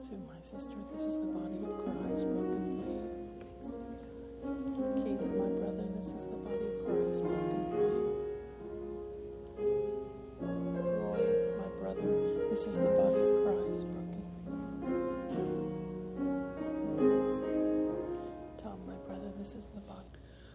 Sue, my sister, this is the body of Christ broken for you. Keith, my brother, this is the body of Christ broken for you. Roy, my brother, this is the body of Christ broken for you. Tom, my brother, this is the body.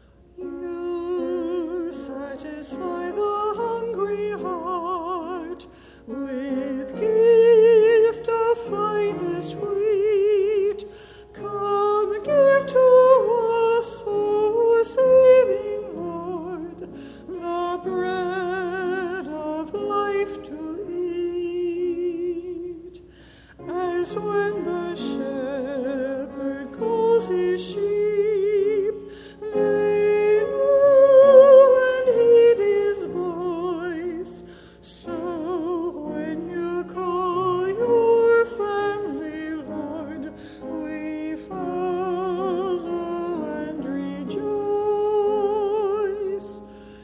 You satisfy the hungry heart with gift of finest wheat. Come, give to us, O saving Lord, the bread of life to eat. As when the shepherd calls his sheep, they know and heed his voice. So when you call your family, Lord, we follow and rejoice.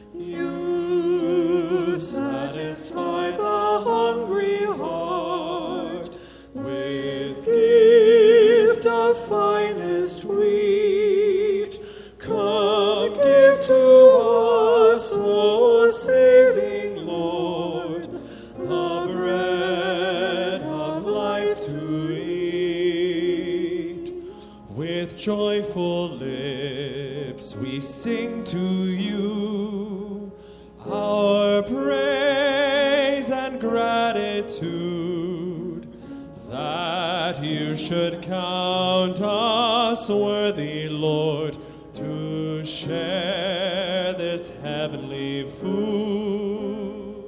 You satisfy the hungry heart with gift of finest wheat. Come, give to us, O saving Lord, the bread of life to eat. With joyful lips we sing to you our praise and gratitude, that you should count us worthy, Lord, to share this heavenly food.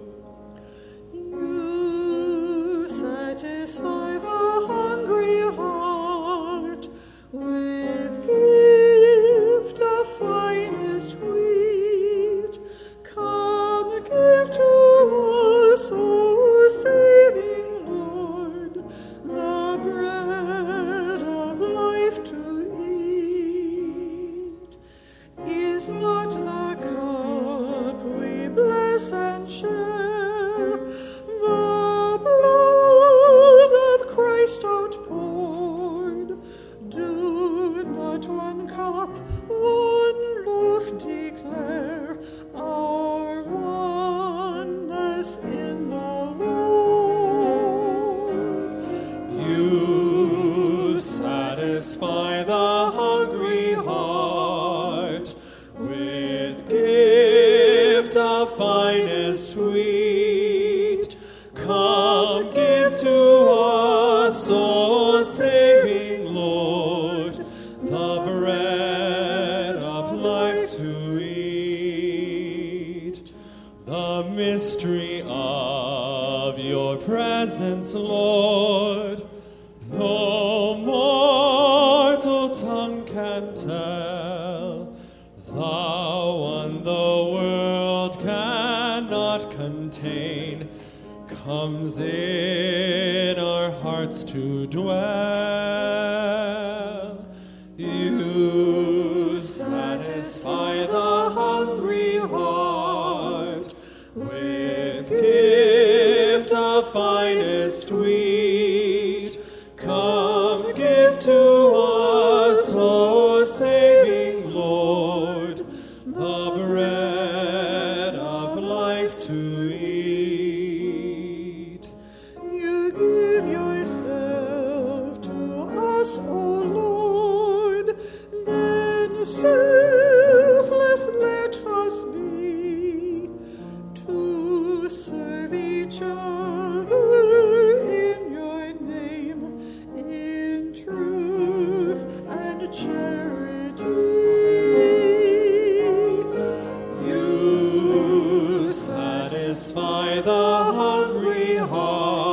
You satisfy the hungry heart with gift of finest wheat. Come, give to us, O saving Lord, the bread of life to eat. Is not the cup we bless and share the blood of Christ outpoured? Do not one cup, one loaf declare our oneness in the Lord? You satisfy the hungry heart with gift of finest wheat. Come, give to us, O saving Lord, the bread of life to eat. The mystery of your presence, Lord, no mortal tongue can tell. The one the world cannot contain comes in our hearts to dwell. You satisfy the hungry heart with gift of finest wheat. Come, give to us, O saving Lord, the bread of life to eat. You give yourself to us, O Lord, then selfless let us be, to serve each other in your name, in truth and charity. You satisfy the hungry heart